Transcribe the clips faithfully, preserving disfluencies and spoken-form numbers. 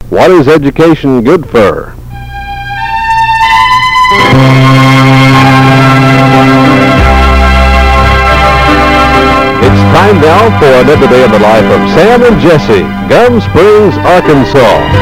What is education good for? It's time now for another day in the life of Sam and Jesse, Gum Springs, Arkansas.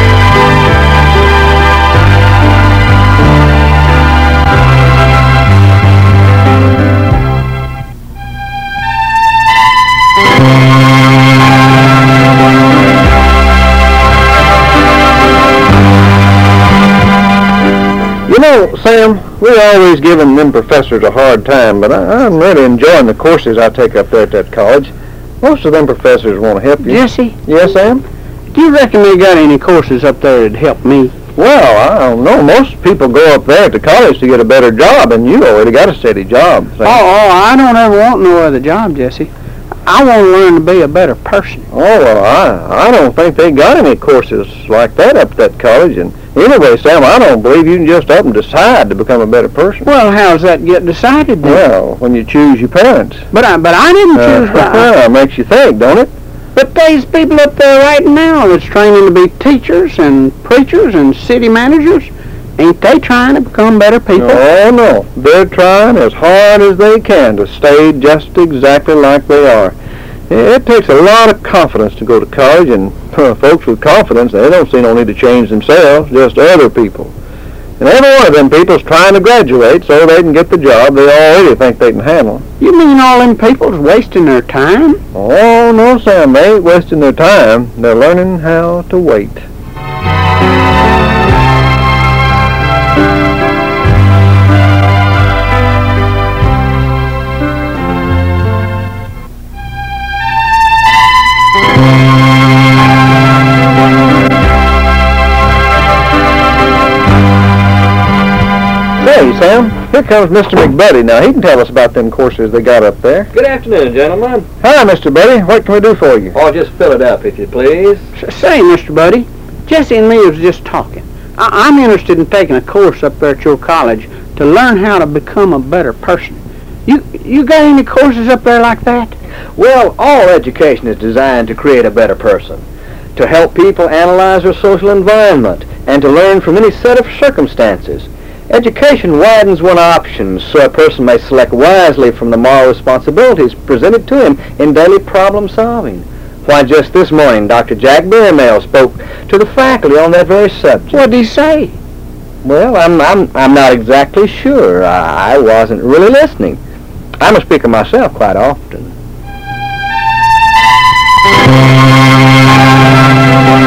You know, Sam, we're always giving them professors a hard time, but I, I'm really enjoying the courses I take up there at that college. Most of them professors want to help you. Jesse? Yes, Sam? Do you reckon they got any courses up there that'd help me? Well, I don't know. Most people go up there to college to get a better job, and you already got a steady job. Sam. Oh, oh, I don't ever want no other job, Jesse. I want to learn to be a better person. Oh, well, I, I don't think they got any courses like that up at that college, and anyway, Sam, I don't believe you can just up and decide to become a better person. Well, how's that get decided then? Well, when you choose your parents. But I, but I didn't choose. Uh, well, makes you think, don't it? But there's people up there right now that's training to be teachers and preachers and city managers. Ain't they trying to become better people? Oh, no. They're trying as hard as they can to stay just exactly like they are. It takes a lot of confidence to go to college, and uh, folks with confidence, they don't see no need to change themselves, just other people. And every one of them people's trying to graduate so they can get the job they already think they can handle. You mean all them people's wasting their time? Oh, no, Sam, they ain't wasting their time. They're learning how to wait. Hey, Sam, here comes Mister McBuddy. Now, he can tell us about them courses they got up there. Good afternoon, gentlemen. Hi, Mister Buddy. What can we do for you? Oh, just fill it up, if you please. Say, Mister Buddy, Jesse and me was just talking. I- I'm interested in taking a course up there at your college to learn how to become a better person. You you got any courses up there like that? Well, all education is designed to create a better person, to help people analyze their social environment, and to learn from any set of circumstances. Education widens one's options so a person may select wisely from the moral responsibilities presented to him in daily problem solving. Why, just this morning, Doctor Jack Berrymail spoke to the faculty on that very subject. What did he say? Well, I'm, I'm, I'm not exactly sure. I, I wasn't really listening. I'm a speaker myself quite often.